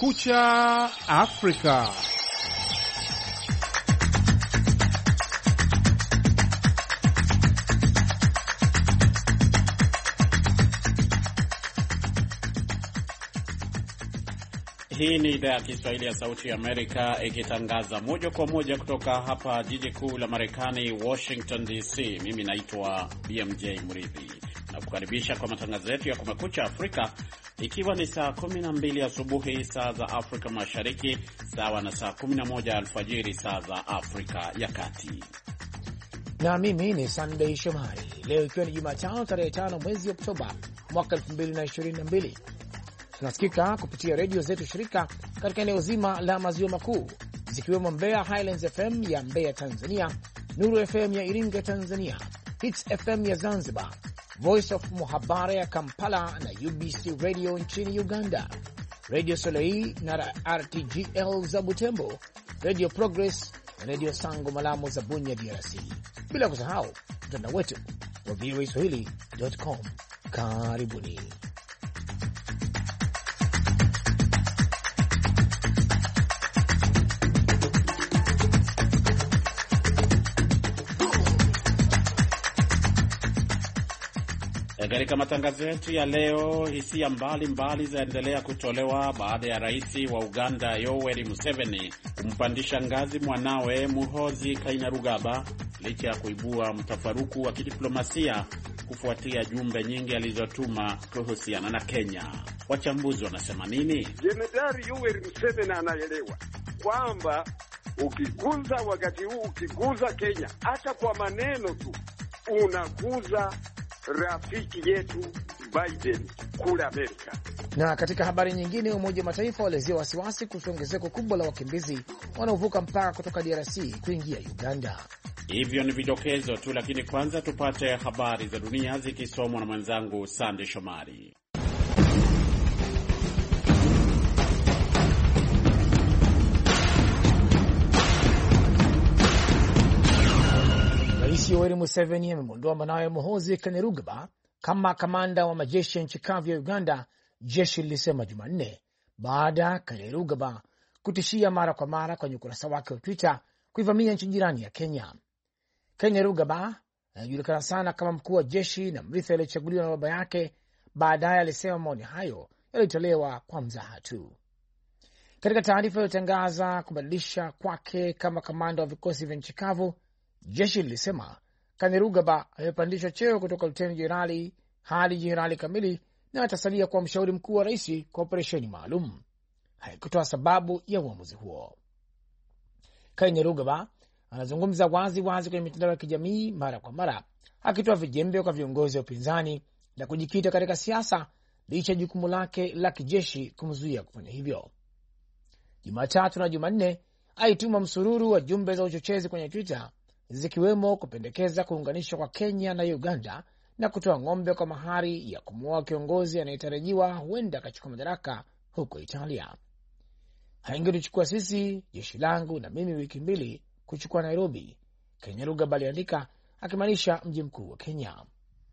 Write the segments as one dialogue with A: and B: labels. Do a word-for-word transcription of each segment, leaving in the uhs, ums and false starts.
A: Kumekucha Afrika.
B: Hii ni idhaa ya Kiswahili ya Sauti ya Amerika ikitangaza moja kwa moja kutoka hapa jiji kuu la Marekani, Washington D C. Mimi naitwa B M J Mridhi na kukaribisha kwa matangazo yetu ya Kumekucha Afrika, ikiwa ni saa kumi na mbili asubuhi saa za Afrika Mashariki, sawa na saa kumi na moja alfajiri saa za Afrika ya Kati.
C: Na mimi ni Sunday Shomari. Leo ikiwa ni Jumatano tarehe tano mwezi Oktoba mwaka elfu mbili na ishirini na mbili. Tunasikika kupitia redio zetu shirika katika eneo zima la maziwa makuu, zikiwemo Mbeya Highlands F M ya Mbeya Tanzania, Nuru F M ya Iringa Tanzania, Hits F M ya Zanzibar, Voice of Muhabara ya Kampala na U B C Radio nchini Uganda, Radio Soleil na R T G L za Butembo, Radio Progress na Radio Sango Malamu za Bunya D R C, bila kusahau mtandao wetu wa v o a swahili dot com. Karibuni.
B: Katika matangazo yetu ya leo, hisia mbalimbali zaendelea kutolewa baada ya rais wa Uganda Yoweri Museveni kumpandisha ngazi mwanawe Muhoozi Kainerugaba licha ya kuibua mtafaruku wa kidiplomasia kufuatia jumbe nyingi alizotuma kuhusiana na Kenya. Wachambuzi wanasema nini?
D: Jenerali Yoweri Museveni anaelewa kwamba ukikuza wakati huu, ukikuza Kenya hata kwa maneno tu, unakuza rafiki yetu Biden kule Amerika.
C: Na katika habari nyingine, Umoja wa Mataifa waelezea wasiwasi kuhusu ongezeko kubwa la wakimbizi wanaovuka mpaka kutoka D R C kuingia Uganda.
B: Hivyo ni vidokezo tu, lakini kwanza tupate habari za dunia zikisomwa na mwenzangu Sande Shomari.
C: Rais Yoweri Museveni amemwondoa mwanawe Muhoozi Kainerugaba kama kamanda wa majeshi ya nchi kavu ya Uganda, jeshi lilisema Jumanne, baada ya Kainerugaba kutishia mara kwa mara kwenye ukurasa wake wa Twitter kuivamia nchi jirani ya Kenya. Kainerugaba anajulikana sana kama mkuu wa jeshi na mrithi aliyechaguliwa na baba yake. Baadaye alisema maoni hayo yalitolewa kwa mzaha tu. Katika taarifa iliyotangaza kubadilisha kwake kama kamanda wa vikosi vya nchi kavu, jeshi lilisema Kainerugaba amepandishwa cheo kutoka luteni jenerali hadi jenerali kamili na atasalia kuwa mshauri mkuu wa rais kwa operesheni maalum. Haikutoa sababu ya uamuzi huo. Kainerugaba anazungumza wazi wazi kwenye mitandao ya kijamii mara kwa mara, akitoa vijembe kwa viongozi wa upinzani na kujikita katika siasa licha jukumu lake la kijeshi kumzuia kufanya hivyo. Jumatatu na Jumanne aituma msururu wa jumbe za uchochezi kwenye Twitter, zikiwemo kupendekeza kuunganishwa kwa Kenya na Uganda na kutoa ng'ombe kwa mahari ya kumuoa kiongozi anayetarajiwa huenda akachukua madaraka huko Italia. Haingekuchukua sisi, jeshi langu na mimi, wiki mbili kuchukua Nairobi, Kainerugaba aliandika, akimaanisha mji mkuu wa Kenya.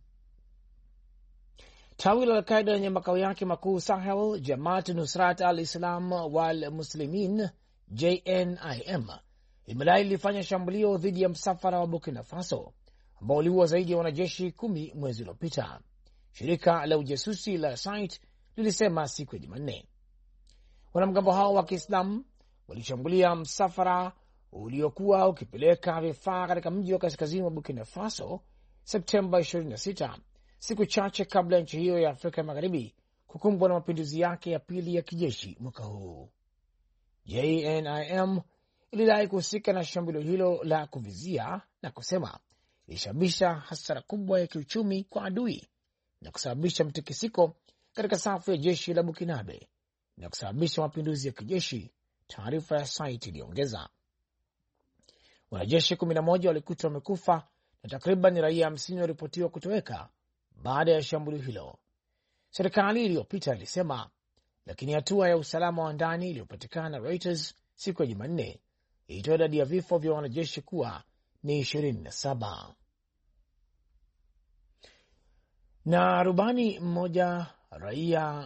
C: Tawi la Al-Qaeda lenye makao yake makuu Sahel, Jamaat Nusrat al-Islam wal Muslimin, J N I M, imedai lilifanya shambulio dhidi ya msafara wa Burkina Faso ambao uliua zaidi ya wanajeshi kumi mwezi uliopita, shirika la ujasusi la Site lilisema siku ya Jumanne. Wanamgambo hao wa Kiislamu walishambulia msafara uliokuwa ukipeleka vifaa katika mji wa kaskazini wa Burkina Faso Septemba ishirini na sita, siku chache kabla ya nchi hiyo ya Afrika Magharibi kukumbwa na mapinduzi yake ya pili ya kijeshi mwaka huu. J N I M ilidai kuhusika na shambulio hilo la kuvizia na kusema ilisababisha hasara kubwa ya kiuchumi kwa adui na kusababisha mtikisiko katika safu ya jeshi la Bukinabe na kusababisha mapinduzi ya kijeshi, taarifa ya site iliongeza. Wanajeshi kumi na moja walikutwa wamekufa na takriban raia hamsini walipotiwa kutoweka baada ya shambulio hilo, serikali iliyopita ilisema, lakini hatua ya usalama wa ndani iliyopatikana na Reuters siku ya Jumanne ilitoa idadi ya vifo vya wanajeshi kuwa ni ishirini na saba. Na rubani mmoja raia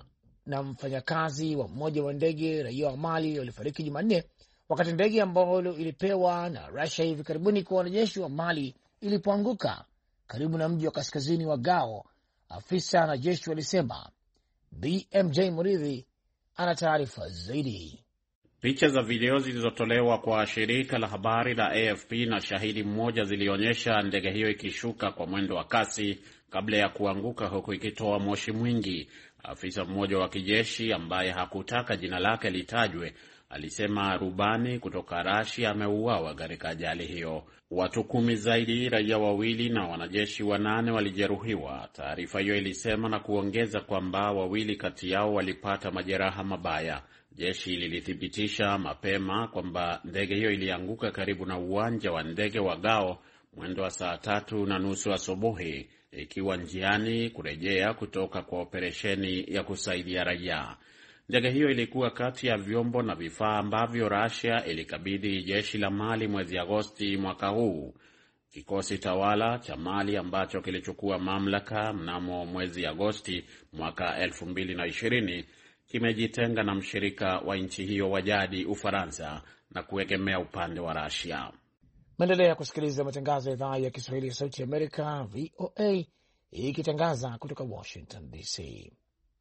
C: na mfanyakazi wa mmoja wa ndege raia wa Mali walifariki Jumanne wakati ndege ambayo ilipewa na Russia hivi karibuni kwa wanajeshi wa Mali ilipoanguka karibu na mji wa kaskazini wa Gao, afisa na jeshi walisema. B M J Muridhi ana taarifa zaidi.
B: Picha za video zilizotolewa kwa shirika la habari la A F P na shahidi mmoja zilionyesha ndege hiyo ikishuka kwa mwendo wa kasi kabla ya kuanguka huku ikitoa moshi mwingi. Afisa mmoja wa kijeshi ambaye hakutaka jina lake litajwe alisema rubani kutoka Russia ameuawa katika ajali hiyo. Watu kumi zaidi, raia wawili na wanajeshi wanane walijeruhiwa, taarifa hiyo ilisema, na kuongeza kwamba wawili kati yao walipata majeraha mabaya. Jeshi lilithibitisha mapema kwamba ndege hiyo ilianguka karibu na uwanja wa ndege wa Gao mwendo wa saa tatu na nusu asubuhi, ikiwa njiani kurejea kutoka kwa operesheni ya kusaidia raia. Ndege hiyo ilikuwa kati ya vyombo na vifaa ambavyo Russia ilikabidhi jeshi la Mali mwezi Agosti mwaka huu. Kikosi tawala cha Mali ambacho kilichukua mamlaka mnamo mwezi Agosti mwaka elfu mbili na ishirini kimejitenga na mshirika wa nchi hiyo wa jadi, Ufaransa, na kuegemea upande wa Russia.
C: Maendelea kusikiliza matangazo ya idhaa ya Kiswahili ya Sauti ya Amerika, V O A, ikitangaza kutoka Washington D C.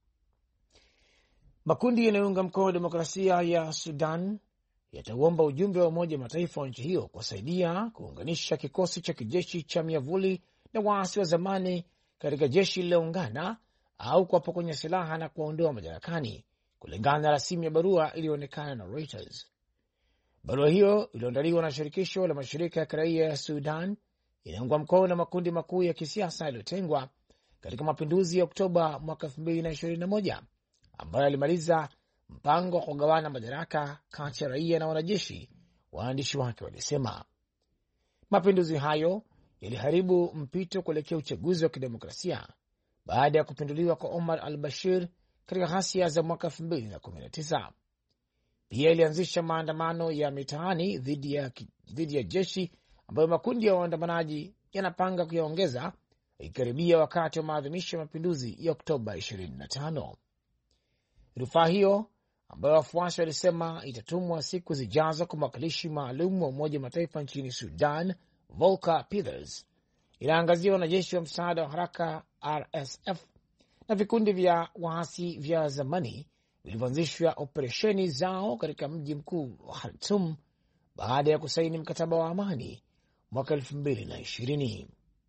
C: Makundi yanayounga mkono demokrasia ya Sudan yatauomba ujumbe wa Umoja wa Mataifa wa nchi hiyo kusaidia kuunganisha kikosi cha kijeshi cha miavuli na waasi wa zamani katika jeshi lililoungana au kuwapokonya silaha na kuwaondoa madarakani, kulingana na rasimu ya barua iliyoonekana na Reuters. Barua hiyo iliyoandaliwa na shirikisho la mashirika ya kiraia ya Sudan inaungwa mkono na makundi makuu ya kisiasa yaliyotengwa katika mapinduzi ya Oktoba mwaka elfu mbili na ishirini na moja ambayo alimaliza mpango wa kugawana madaraka kati ya raia na wanajeshi. Waandishi wake walisema mapinduzi hayo yaliharibu mpito kuelekea uchaguzi wa kidemokrasia baada ya kupinduliwa kwa Omar al-Bashir katika ghasia za mwaka elfu mbili na kumi na tisa. Pia ilianzisha maandamano ya mitaani dhidi ya, dhidi ya jeshi ambayo makundi ya waandamanaji yanapanga kuyaongeza ikikaribia wakati wa maadhimisho ya mapinduzi ya Oktoba ishirini na tano. Rufaa hiyo ambayo wafuasi walisema itatumwa siku zijazo kwa mwakilishi maalum wa Umoja wa Mataifa nchini Sudan, Volker Perthes, inaangazia wanajeshi wa msaada wa haraka R S F na vikundi vya waasi vya zamani vilivyoanzishwa operesheni zao katika mji mkuu wa Khartoum baada ya kusaini mkataba wa amani mwaka elfu mbili na ishirini.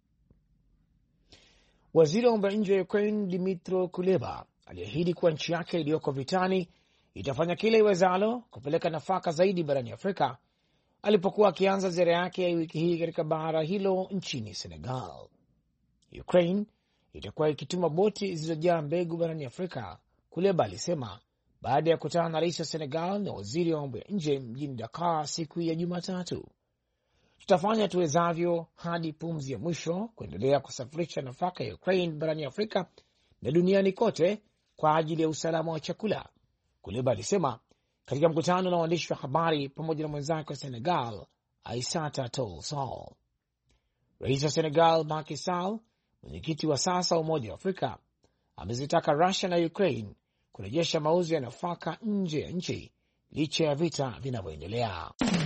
C: Waziri wa mambo ya nje wa Ukraine Dmytro Kuleba aliahidi kuwa nchi yake iliyoko vitani itafanya kile iwezalo kupeleka nafaka zaidi barani Afrika alipokuwa akianza ziara yake ya wiki hii katika bara hilo nchini Senegal. Ukraine itakuwa ikituma boti zilizojaa mbegu barani Afrika, Kuleba alisema baada ya kukutana na rais wa Senegal na waziri wa mambo ya nje mjini Dakar siku ya Jumatatu. Tutafanya tuwezavyo hadi pumzi ya mwisho kuendelea kusafirisha nafaka ya Ukraine barani Afrika na duniani kote kwa ajili ya usalama wa chakula, Kuleba alisema katika mkutano na waandishi wa habari pamoja na mwenzake wa Senegal, Aissata Tall Sall. Rais wa Senegal Macky Sall, mwenyekiti wa sasa wa Umoja wa Afrika, amezitaka Russia na Ukraine kurejesha mauzo ya nafaka nje ya nchi licha ya vita vinavyoendelea.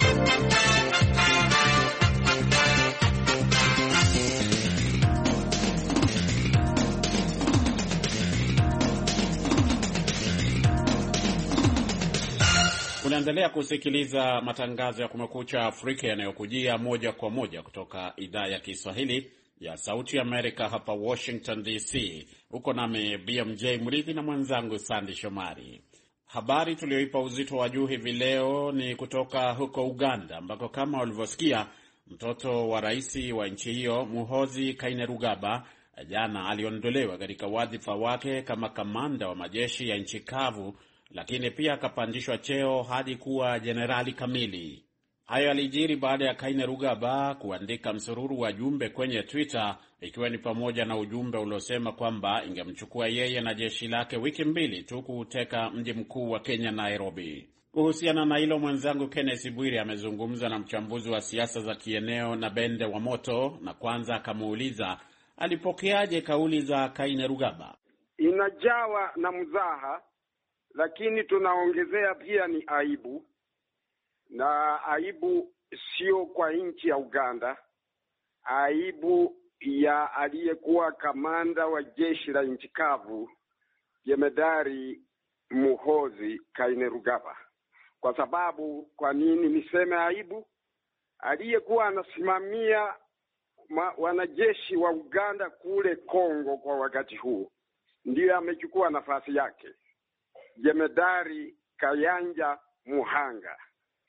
B: Unaendelea kusikiliza matangazo ya Kumekucha Afrika yanayokujia moja kwa moja kutoka idhaa ya Kiswahili ya Sauti ya Amerika hapa Washington D C. Uko nami B M J Murithi na mwenzangu Sandy Shomari. Habari tulioipa uzito wa juu hivi leo ni kutoka huko Uganda, ambako kama ulivyosikia, mtoto wa rais wa nchi hiyo Muhoozi Kainerugaba jana aliondolewa katika wadhifa wake kama kamanda wa majeshi ya nchi kavu, lakini pia akapandishwa cheo hadi kuwa jenerali kamili. Hayo alijiri baada ya Kainerugaba kuandika msururu wa jumbe kwenye Twitter, ikiwa ni pamoja na ujumbe uliosema kwamba ingemchukua yeye na jeshi lake wiki mbili tu kuuteka mji mkuu wa Kenya, Nairobi. Kuhusiana na hilo, mwenzangu Kenneth Bwire amezungumza na mchambuzi wa siasa za kieneo na Bende wa Moto, na kwanza akamuuliza alipokeaje kauli za Kainerugaba.
D: Inajawa na mzaha lakini tunaongezea pia ni aibu, na aibu sio kwa nchi ya Uganda, aibu ya aliyekuwa kamanda wa jeshi la nchi kavu Jemedari Muhoozi Kainerugaba. Kwa sababu, kwa nini niseme aibu? Aliyekuwa anasimamia wanajeshi wa Uganda kule Kongo kwa wakati huu ndiye amechukua nafasi yake, Jemedari Kayanja Muhanga.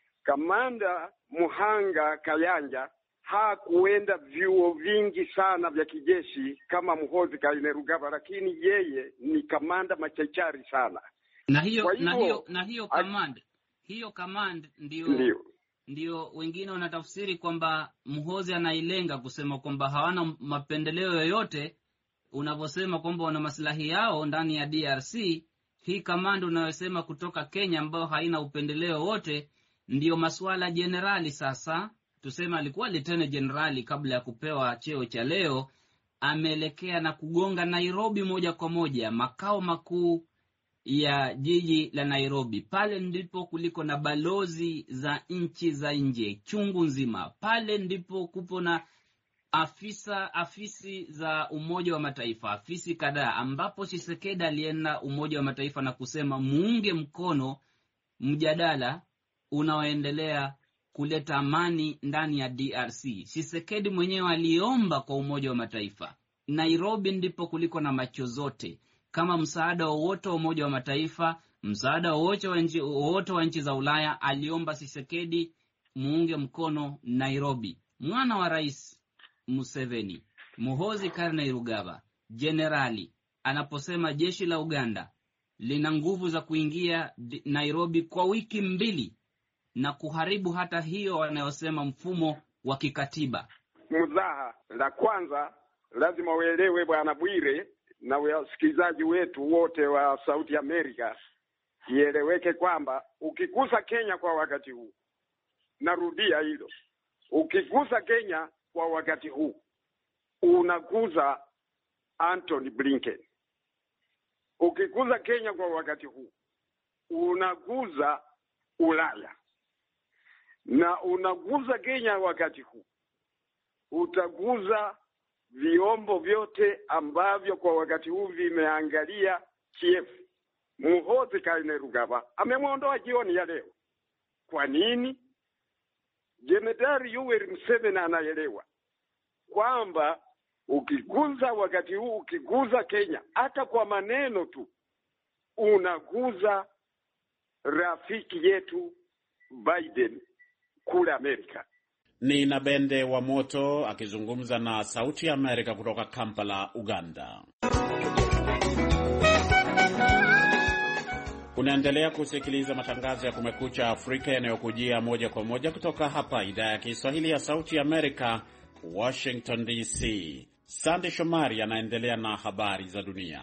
D: Kamanda Muhanga Kayanja hakuenda vyuo vingi sana vya kijeshi kama Muhoozi Kainerugaba, lakini yeye ni kamanda machachari sana.
E: Na hiyo hivyo, na hiyo na hiyo command hiyo command ndio ndio ndio wengine wanatafsiri kwamba Muhoozi anailenga kusema kwamba hawana mapendeleo yoyote. Unavyosema kwamba wana maslahi yao ndani ya D R C, hii command unayosema kutoka Kenya ambayo haina upendeleo wote ndio masuala generali. Sasa tuseme alikuwa lieutenant generali kabla ya kupewa cheo cha leo, ameelekea na kugonga Nairobi moja kwa moja, makao makuu ya jiji la Nairobi. Pale ndipo kuliko na balozi za nchi za nje chungu nzima. Pale ndipo kupo na afisa afisi za Umoja wa Mataifa, afisi kadhaa, ambapo Tshisekedi alienda Umoja wa Mataifa na kusema muunge mkono mjadala unaoendelea kuleta amani ndani ya D R C. Tshisekedi mwenyewe aliomba kwa Umoja wa Mataifa. Nairobi ndipo kuliko na macho zote. Kama msaada wowote wa Umoja wa Mataifa, msaada wowote wa nchi wote wa nchi za Ulaya, aliomba Tshisekedi muunge mkono Nairobi. Mwana wa Rais Museveni, Muhoozi Kainerugaba, generali, anaposema jeshi la Uganda lina nguvu za kuingia Nairobi kwa wiki mbili na kuharibu hata hiyo wanayosema mfumo wa kikatiba.
D: Mzaha la kwanza lazima uelewe Bwana Bwire na wasikilizaji wetu wote wa Sauti ya Amerika, ieleweke kwamba ukigusa Kenya kwa wakati huu, narudia hilo, ukigusa Kenya kwa wakati huu unaguza Anthony Blinken. Ukiguza Kenya kwa wakati huu unaguza Ulaya. Na unaguza Kenya wakati huu utaguza viombo vyote ambavyo kwa wakati huu vimeangalia Kiev. Muhoozi Kainerugaba amemwondoa jioni ya leo. Kwa nini? Jemedari Yoweri Museveni anaelewa kwamba ukiguza wakati huu, ukiguza Kenya hata kwa maneno tu, unaguza rafiki yetu Biden kule Amerika.
B: Ni Nabende wa Moto akizungumza na Sauti ya Amerika kutoka Kampala, Uganda. Unaendelea kusikiliza matangazo ya Kumekucha Afrika yanayokujia moja kwa moja kutoka hapa idhaa ya Kiswahili ya Sauti ya Amerika, Washington D C. Sande Shomari anaendelea na habari za dunia.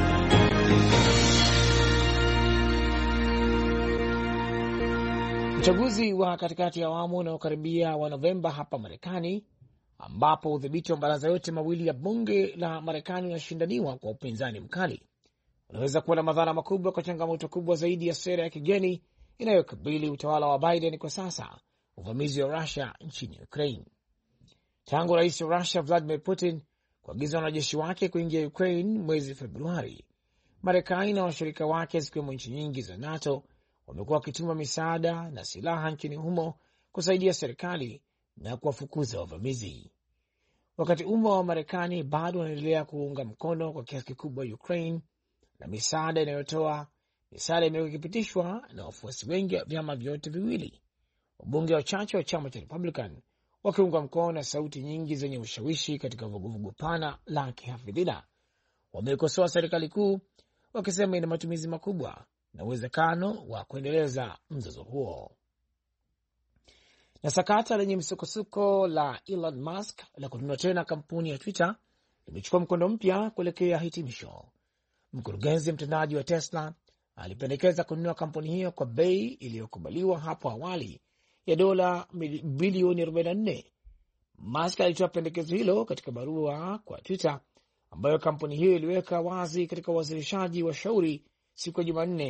C: Uchaguzi wa katikati ya awamu unaokaribia wa Novemba hapa Marekani, ambapo udhibiti wa baraza yote mawili ya bunge la Marekani unashindaniwa kwa upinzani mkali, unaweza kuwa na madhara makubwa kwa changamoto kubwa zaidi ya sera ya kigeni inayokabili utawala wa Biden kwa sasa, uvamizi wa Russia nchini Ukraine. Tangu rais wa Russia Vladimir Putin kuagiza wanajeshi wake kuingia Ukraine mwezi Februari, Marekani na washirika wake zikiwemo nchi nyingi za NATO wamekuwa wakituma misaada na silaha nchini humo kusaidia serikali na kuwafukuza wavamizi. Wakati umma wa Marekani bado wanaendelea kuunga mkono kwa kiasi kikubwa Ukraine na misaada inayotoa, misaada imekuwa ikipitishwa na wafuasi wengi wa vyama vyote viwili. Wabunge wachache wa chama cha Republican wakiunga mkono na sauti nyingi zenye ushawishi katika vuguvugu pana la kihafidhina wameikosoa serikali kuu, wakisema ina matumizi makubwa na uwezekano wa kuendeleza mzozo huo. Na sakata lenye msukosuko la Elon Musk la kununua tena kampuni ya Twitter limechukua mkondo mpya kuelekea hitimisho. Mkurugenzi mtendaji wa Tesla alipendekeza kununua kampuni hiyo kwa bei iliyokubaliwa hapo awali ya dola bilioni arobaini na nne. Musk alitoa pendekezo hilo katika barua kwa Twitter ambayo kampuni hiyo iliweka wazi katika uwasilishaji wa shauri siku ya Jumanne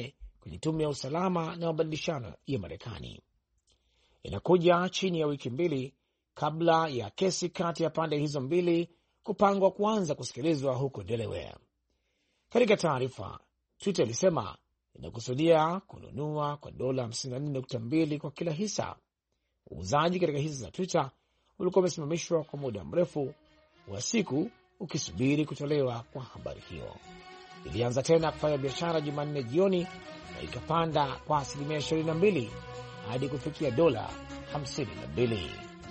C: kwenye tume ya usalama na mabadilishano ya Marekani. Inakuja chini ya wiki mbili kabla ya kesi kati ya pande hizo mbili kupangwa kuanza kusikilizwa huko Delaware. Katika taarifa, Twitter ilisema inakusudia kununua kwa dola hamsini na nne nukta mbili kwa kila hisa. Uuzaji katika hisa za Twitter ulikuwa umesimamishwa kwa muda mrefu wa siku ukisubiri kutolewa kwa habari hiyo. Ilianza tena kufanya biashara Jumanne jioni na ikapanda kwa asilimia ishirini na mbili hadi kufikia dola hamsini na mbili.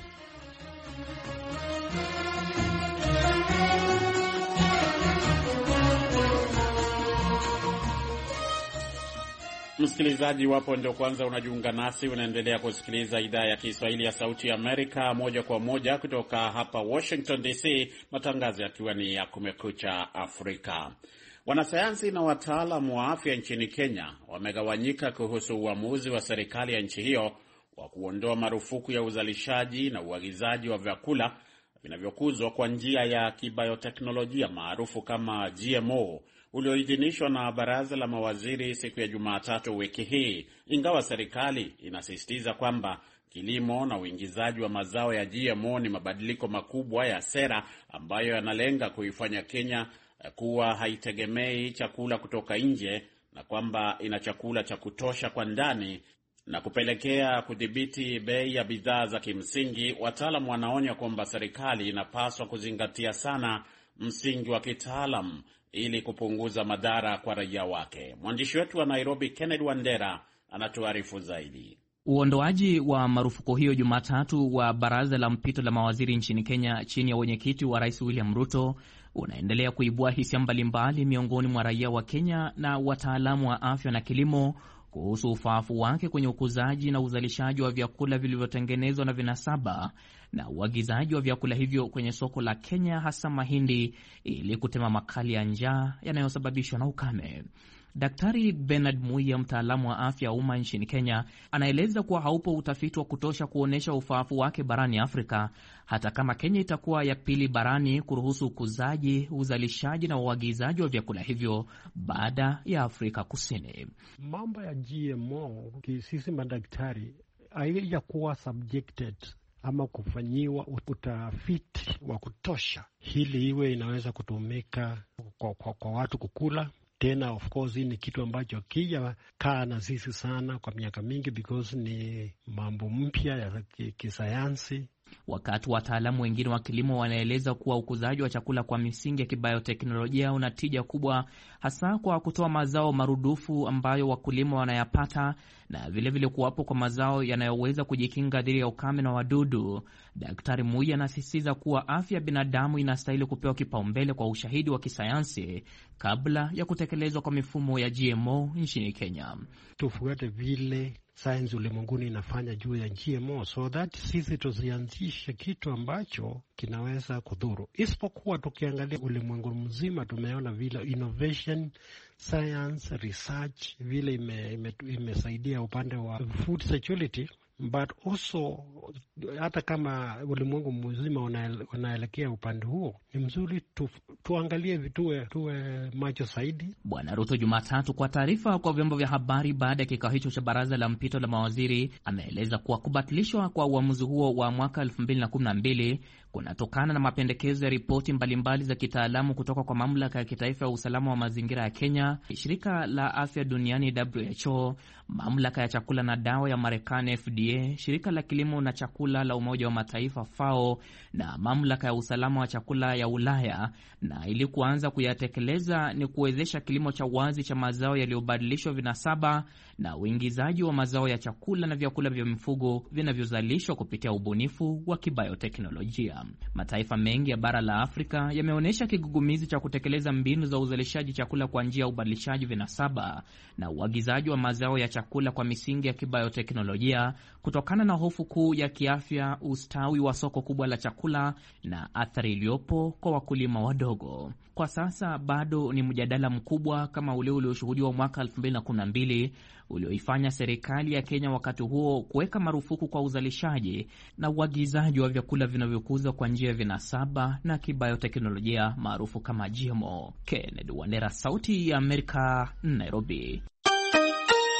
B: Msikilizaji wapo ndio kwanza unajiunga nasi, unaendelea kusikiliza idhaa ya Kiswahili ya Sauti ya Amerika moja kwa moja kutoka hapa Washington D C, matangazo yakiwa ni ya Kumekucha Afrika. Wanasayansi na wataalamu wa afya nchini Kenya wamegawanyika kuhusu uamuzi wa serikali ya nchi hiyo wa kuondoa marufuku ya uzalishaji na uagizaji wa vyakula vinavyokuzwa kwa njia ya kibayoteknolojia maarufu kama G M O ulioidhinishwa na baraza la mawaziri siku ya Jumatatu wiki hii, ingawa serikali inasisitiza kwamba kilimo na uingizaji wa mazao ya G M O ni mabadiliko makubwa ya sera ambayo yanalenga kuifanya Kenya kuwa haitegemei chakula kutoka nje na kwamba ina chakula cha kutosha kwa ndani na kupelekea kudhibiti bei ya bidhaa za kimsingi. Wataalamu wanaonya kwamba serikali inapaswa kuzingatia sana msingi wa kitaalamu ili kupunguza madhara kwa raia wake. Mwandishi wetu wa Nairobi Kennedy Wandera anatuarifu zaidi.
F: Uondoaji wa marufuku hiyo Jumatatu wa baraza la mpito la mawaziri nchini Kenya chini ya wenyekiti wa Rais William Ruto unaendelea kuibua hisia mbalimbali miongoni mwa raia wa Kenya na wataalamu wa afya na kilimo kuhusu ufaafu wake kwenye ukuzaji na uzalishaji wa vyakula vilivyotengenezwa na vinasaba na uagizaji wa vyakula hivyo kwenye soko la Kenya, hasa mahindi, ili kutema makali ya njaa yanayosababishwa na ukame. Daktari Bernard Muya, mtaalamu wa afya ya umma nchini Kenya, anaeleza kuwa haupo utafiti wa kutosha kuonyesha ufaafu wake barani Afrika, hata kama Kenya itakuwa ya pili barani kuruhusu ukuzaji, uzalishaji na uagizaji wa vyakula hivyo baada ya Afrika Kusini.
G: Mambo ya G M O sisi madaktari haijakuwa subjected ama kufanyiwa utafiti wa kutosha hili iwe inaweza kutumika kwa, kwa, kwa watu kukula. Tena of course ni kitu ambacho kija kaa na sisi sana kwa miaka mingi because ni mambo mpya ya kisayansi.
F: Wakati wataalamu wengine wa kilimo wanaeleza kuwa ukuzaji wa chakula kwa misingi ya kibayoteknolojia una tija kubwa, hasa kwa kutoa mazao marudufu ambayo wakulima wanayapata na vilevile kuwapo kwa mazao yanayoweza kujikinga dhidi ya ukame na wadudu. Daktari Muya anasisitiza kuwa afya ya binadamu inastahili kupewa kipaumbele kwa ushahidi wa kisayansi kabla ya kutekelezwa kwa mifumo ya G M O nchini Kenya.
G: Tufuate vile sayansi ulimwenguni inafanya juu ya G M O so that sisi tusianzishe kitu ambacho kinaweza kudhuru. Isipokuwa tukiangalia ulimwengu mzima tumeona vile innovation, science, research vile imesaidia ime, ime upande wa food security, but also hata kama ulimwengu mzima unaelekea upande huo, ni mzuri tu, tuangalie vitue tuwe macho zaidi.
F: Bwana Ruto Jumatatu kwa taarifa kwa vyombo vya habari baada ya kikao hicho cha baraza la mpito la mawaziri ameeleza kuwa kubatilishwa kwa uamuzi huo wa mwaka elfu mbili na kumi na mbili kunatokana na mapendekezo ya ripoti mbalimbali za kitaalamu kutoka kwa mamlaka ya kitaifa ya usalama wa mazingira ya Kenya, shirika la afya duniani W H O, mamlaka ya chakula na dawa ya Marekani F D A, shirika la kilimo na chakula la Umoja wa Mataifa F A O na mamlaka ya usalama wa chakula ya Ulaya, na ili kuanza kuyatekeleza ni kuwezesha kilimo cha wazi cha mazao yaliyobadilishwa vinasaba na uingizaji wa mazao ya chakula na vyakula vya mifugo vinavyozalishwa kupitia ubunifu wa kibayoteknolojia. Mataifa mengi ya bara la Afrika yameonyesha kigugumizi cha kutekeleza mbinu za uzalishaji chakula kwa njia ya ubadilishaji vinasaba na uagizaji wa mazao ya chakula kwa misingi ya kibayoteknolojia kutokana na hofu kuu ya kiafya, ustawi wa soko kubwa la chakula na athari iliyopo kwa wakulima wadogo. Kwa sasa bado ni mjadala mkubwa kama ule ulioshuhudiwa mwaka elfu mbili na kumi na mbili ulioifanya serikali ya Kenya wakati huo kuweka marufuku kwa uzalishaji na uagizaji wa vyakula vinavyokuzwa kwa njia ya vinasaba na kibayoteknolojia maarufu kama G M O. Kennedy Wandera, Sauti ya Amerika, Nairobi.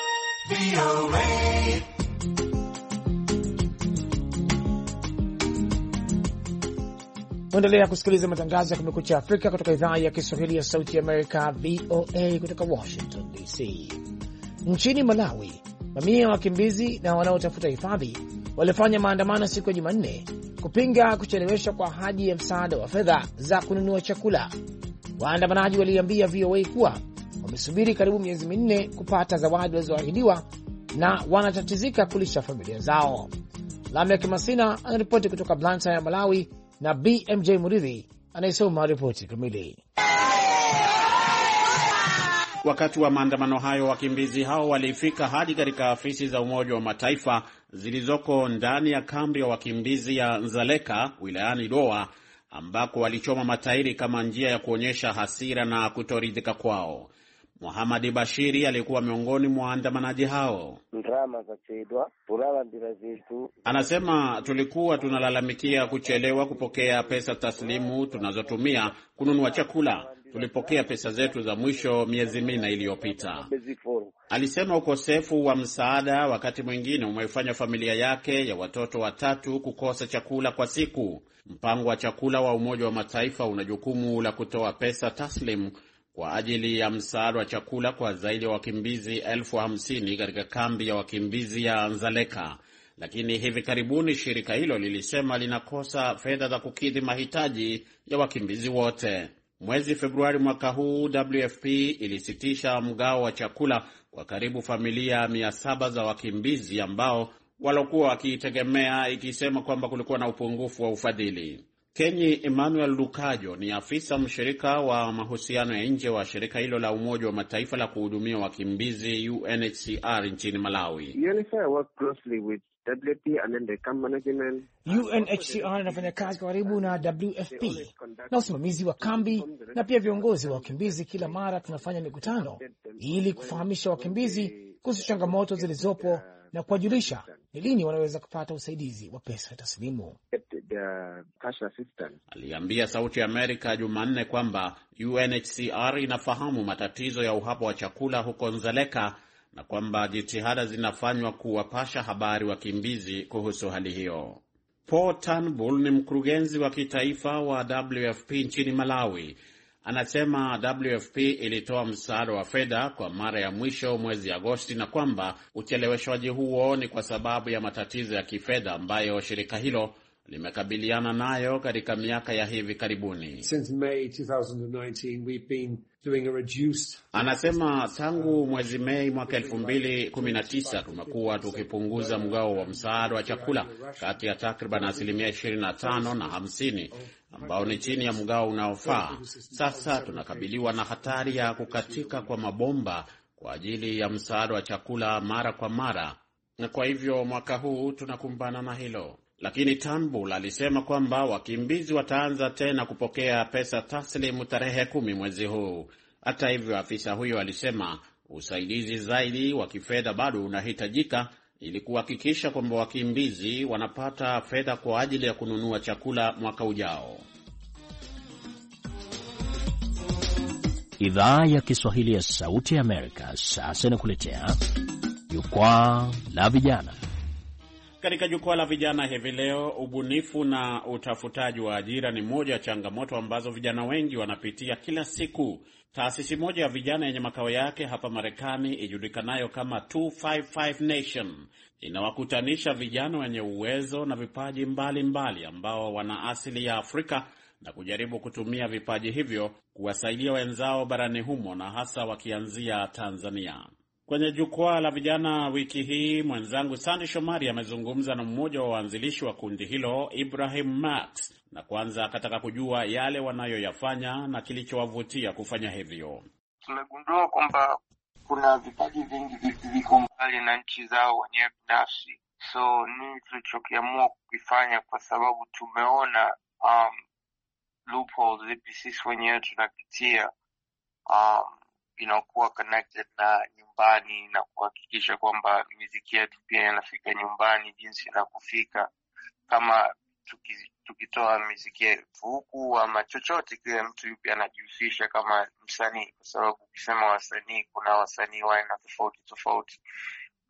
C: Endelea kusikiliza matangazo ya Kumekucha Afrika kutoka idhaa ya Kiswahili ya Sauti ya Amerika, V O A, kutoka Washington D C. Nchini Malawi, mamia ya wakimbizi na wanaotafuta hifadhi walifanya maandamano siku ya Jumanne kupinga kucheleweshwa kwa ahadi ya msaada wa fedha za kununua chakula. Waandamanaji waliambia V O A kuwa wamesubiri karibu miezi minne kupata zawadi walizoahidiwa na wanatatizika kulisha familia zao. Lamek Masina anaripoti kutoka Blantyre ya Malawi, na B M J Muridhi anayesoma ripoti kamili.
B: Wakati wa maandamano hayo, wakimbizi hao walifika hadi katika afisi za Umoja wa Mataifa zilizoko ndani ya kambi ya wakimbizi ya Nzaleka wilayani Doa, ambako walichoma matairi kama njia ya kuonyesha hasira na kutoridhika kwao. Muhammad Bashiri alikuwa miongoni mwa waandamanaji hao. Anasema, tulikuwa tunalalamikia kuchelewa kupokea pesa taslimu tunazotumia kununua chakula. Tulipokea pesa zetu za mwisho miezi minne iliyopita. Alisema ukosefu wa msaada wakati mwingine umefanya familia yake ya watoto watatu kukosa chakula kwa siku. Mpango wa chakula wa Umoja wa Mataifa una jukumu la kutoa pesa taslimu kwa ajili ya msaada wa chakula kwa zaidi ya wakimbizi elfu hamsini katika kambi ya wakimbizi ya Nzaleka. Lakini hivi karibuni shirika hilo lilisema linakosa fedha za kukidhi mahitaji ya wakimbizi wote. Mwezi Februari mwaka huu, W F P ilisitisha mgao wa chakula kwa karibu familia mia saba za wakimbizi ambao walokuwa wakiitegemea, ikisema kwamba kulikuwa na upungufu wa ufadhili. Kenyi Emmanuel Lukajo ni afisa mshirika wa mahusiano ya nje wa shirika hilo la Umoja wa Mataifa la kuhudumia wakimbizi U N H C R nchini Malawi.
C: U N H C R inafanya kazi kwa karibu na W F P na usimamizi wa kambi na pia viongozi wa wakimbizi. Kila mara tunafanya mikutano ili kufahamisha wakimbizi kuhusu changamoto zilizopo na kuwajulisha ni lini wanaweza kupata usaidizi wa pesa taslimu.
B: Aliambia Sauti ya Amerika Jumanne kwamba U N H C R inafahamu matatizo ya uhaba wa chakula huko Nzaleka na kwamba jitihada zinafanywa kuwapasha habari wakimbizi kuhusu hali hiyo. Paul Turnbull ni mkurugenzi wa kitaifa wa W F P nchini Malawi. Anasema W F P ilitoa msaada wa fedha kwa mara ya mwisho mwezi Agosti na kwamba ucheleweshwaji huo ni kwa sababu ya matatizo ya kifedha ambayo shirika hilo limekabiliana nayo katika miaka ya hivi karibuni.
H: Since May twenty nineteen we've been doing a reduced...
B: Anasema tangu mwezi Mei mwaka elfu mbili kumi na tisa tumekuwa tukipunguza mgao wa msaada wa chakula kati ya takriban asilimia ishirini na tano na hamsini ambao ni chini ya mgao unaofaa. Sasa tunakabiliwa na hatari ya kukatika kwa mabomba kwa ajili ya msaada wa chakula mara kwa mara, na kwa hivyo mwaka huu tunakumbana na hilo. Lakini Turnbull alisema kwamba wakimbizi wataanza tena kupokea pesa taslimu tarehe kumi mwezi huu. Hata hivyo, afisa huyo alisema usaidizi zaidi wa kifedha bado unahitajika ili kuhakikisha kwamba wakimbizi wanapata fedha kwa ajili ya kununua chakula mwaka ujao.
I: Idhaa ya Kiswahili ya Sauti ya Amerika sasa inakuletea Jukwaa la Vijana.
B: Katika Jukwaa la Vijana hivi leo, ubunifu na utafutaji wa ajira ni moja ya changamoto ambazo vijana wengi wanapitia kila siku. Taasisi moja ya vijana yenye makao yake hapa Marekani ijulikanayo kama two fifty-five Nation inawakutanisha vijana wenye uwezo na vipaji mbalimbali mbali ambao wana asili ya Afrika na kujaribu kutumia vipaji hivyo kuwasaidia wenzao barani humo na hasa wakianzia Tanzania. Kwenye Jukwaa la Vijana wiki hii, mwenzangu Sandy Shomari amezungumza na mmoja wa waanzilishi wa kundi hilo, Ibrahim Max, na kwanza akataka kujua yale wanayoyafanya na kilichowavutia kufanya hivyo.
J: Tumegundua kwamba kuna vipaji vingi viko mbali na nchi zao wenyewe binafsi. So nini tulichokiamua kukifanya, kwa sababu tumeona um, loopholes zipi sisi wenyewe tunapitia um, inakuwa connected na nyumbani na kuhakikisha kwamba muziki yetu pia inafika nyumbani jinsi inakufika, kama tukitoa muziki yetu huku ama chochote kile mtu yupi anajihusisha kama msanii, kwa sababu ukisema wasanii kuna wasanii wa aina tofauti tofauti.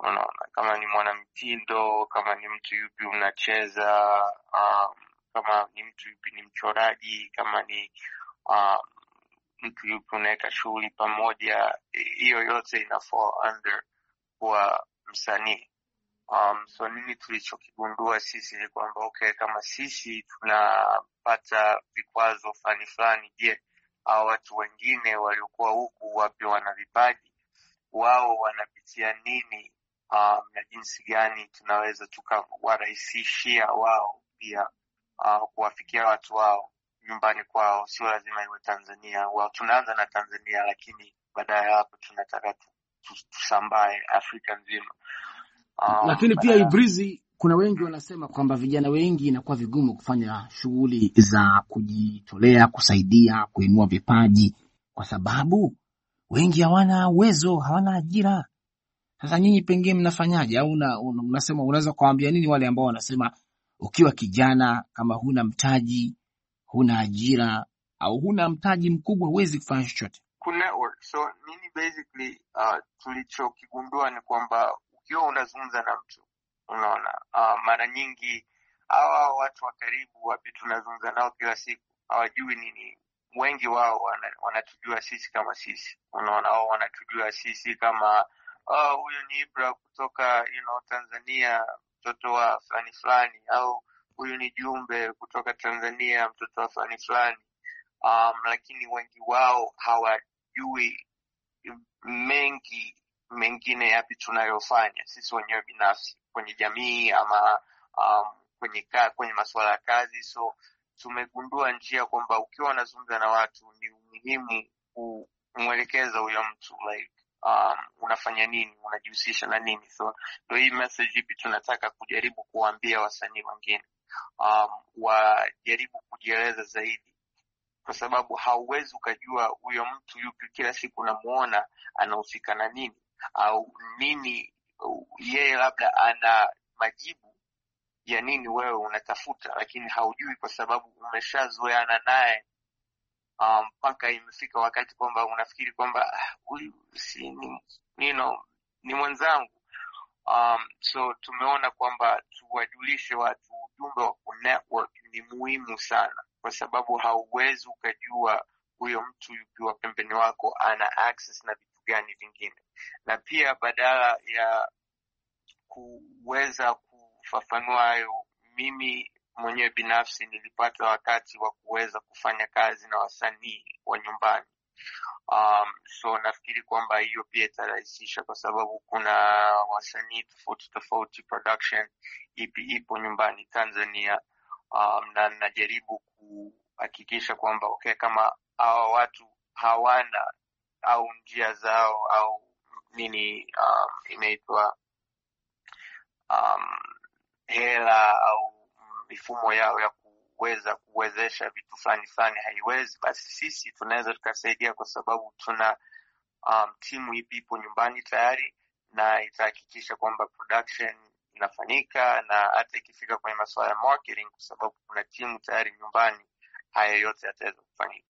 J: unaona, kama ni mwanamitindo, kama ni mtu yupi unacheza, um, kama ni mtu yupi ni mchoraji, kama ni um, mtu yupi unaweka shughuli pamoja, hiyo yote ina fall under kwa msanii. Um, so nini tulichokigundua sisi ni kwamba okay, kama sisi tunapata vikwazo fulani fulani, je, hao watu wengine waliokuwa huku wapi wana vipaji, wao wanapitia nini, um, na jinsi gani tunaweza tukawarahisishia wao pia uh, kuwafikia watu wao nyumbani kwao. Sio lazima iwe Tanzania. Wao tunaanza na Tanzania, lakini baadaye hapo tunataka tusambae Afrika nzima.
K: Um, lakini pia Ibrizi, kuna wengi wanasema kwamba vijana wengi inakuwa vigumu kufanya shughuli za kujitolea, kusaidia, kuinua vipaji kwa sababu wengi hawana uwezo, hawana ajira. Sasa nyinyi pengine mnafanyaje? Au unasema unaweza kuambia nini wale ambao wanasema ukiwa kijana kama huna mtaji, huna ajira au huna mtaji mkubwa huwezi kufanya chochote?
J: Kuna network. So nini basically uh, tulichokigundua ni kwamba ukiwa unazungumza na mtu, unaona, uh, mara nyingi hawa watu wa karibu wapi tunazungumza nao kila siku hawajui nini. Wengi wao wanatujua wana sisi kama sisi, unaona, au wanatujua sisi kama oh, huyu ni Ibra kutoka you know Tanzania, mtoto wa fulani fulani, au huyu ni Jumbe kutoka Tanzania, mtoto wa fulani fulani. Um, lakini wengi wao hawajui mengi mengine yapi tunayofanya sisi wenyewe binafsi kwenye jamii ama um, kwenye ka, kwenye masuala ya kazi. So tumegundua njia kwamba ukiwa unazungumza na watu ni muhimu kumwelekeza huyo mtu like um, unafanya nini, unajihusisha na nini. So ndio hii message ipi tunataka kujaribu kuambia wasanii wengine, um, wajaribu kujieleza zaidi, kwa sababu hauwezi ukajua huyo mtu yupi kila siku unamuona anahusika na nini au nini, yeye labda ana majibu ya nini wewe unatafuta, lakini haujui kwa sababu umeshazoeana naye mpaka um, imefika wakati kwamba unafikiri kwamba huyu si ni, you know, ni mwenzangu. Um, so tumeona kwamba tuwajulishe watu ujumbe wa network ni muhimu sana, kwa sababu hauwezi ukajua huyo mtu yupi wa pembeni wako ana access na vitu gani vingine. Na pia badala ya kuweza kufafanua hayo, mimi mwenyewe binafsi nilipata wakati wa kuweza kufanya kazi na wasanii wa nyumbani. Um, so nafikiri kwamba hiyo pia itarahisisha, kwa sababu kuna wasanii tofauti tofauti, production ipi ipo nyumbani Tanzania. Um, na najaribu kuhakikisha kwamba okay, kama hawa watu hawana au njia zao au nini um, inaitwa um, hela au mifumo yao ya kuweza kuwezesha vitu fulani fulani haiwezi, basi sisi tunaweza tukasaidia, kwa sababu tuna um, timu ipi ipo nyumbani tayari na itahakikisha kwamba production inafanyika, na hata ikifika kwenye masuala ya marketing, kwa sababu kuna timu tayari nyumbani, haya yote yataweza kufanyika.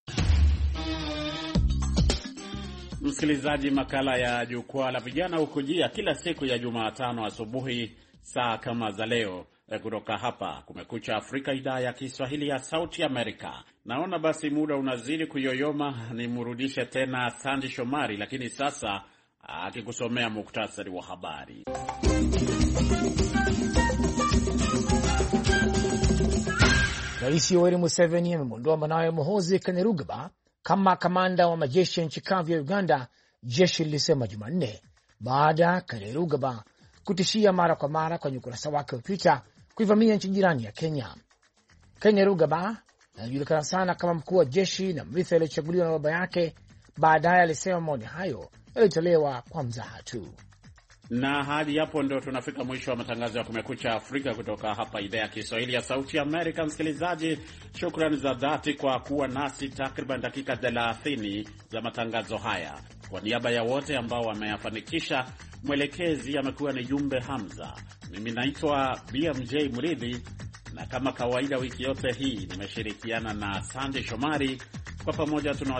B: Msikilizaji, makala ya Jukwaa la Vijana hukujia kila siku ya Jumatano asubuhi saa kama za leo kutoka hapa Kumekucha Afrika, idhaa ya Kiswahili ya Sauti Amerika. Naona basi muda unazidi kuyoyoma, nimrudishe tena Sandy Shomari, lakini sasa akikusomea muktasari wa habari.
C: Rais Yoweri Museveni amemwondoa mwanawe Muhoozi Kainerugaba kama kamanda wa majeshi ya nchi kavu ya Uganda, jeshi lilisema Jumanne, baada ya Kainerugaba kutishia mara kwa mara kwenye ukurasa wake wa Twitter kuivamia nchi jirani ya Kenya. Kainerugaba anajulikana sana kama mkuu wa jeshi na mrithi aliyechaguliwa na baba yake. Baadaye alisema maoni hayo yalitolewa kwa mzaha tu.
B: Na hadi hapo ndo tunafika mwisho wa matangazo ya Kumekucha Afrika kutoka hapa idhaa ya Kiswahili ya Sauti Amerika. Msikilizaji, shukrani za dhati kwa kuwa nasi takriban dakika thelathini za matangazo haya. Kwa niaba ya wote ambao wameyafanikisha, mwelekezi amekuwa ni Jumbe Hamza. Mimi naitwa B M J Mridhi, na kama kawaida wiki yote hii nimeshirikiana na Sandy Shomari. Kwa pamoja tuna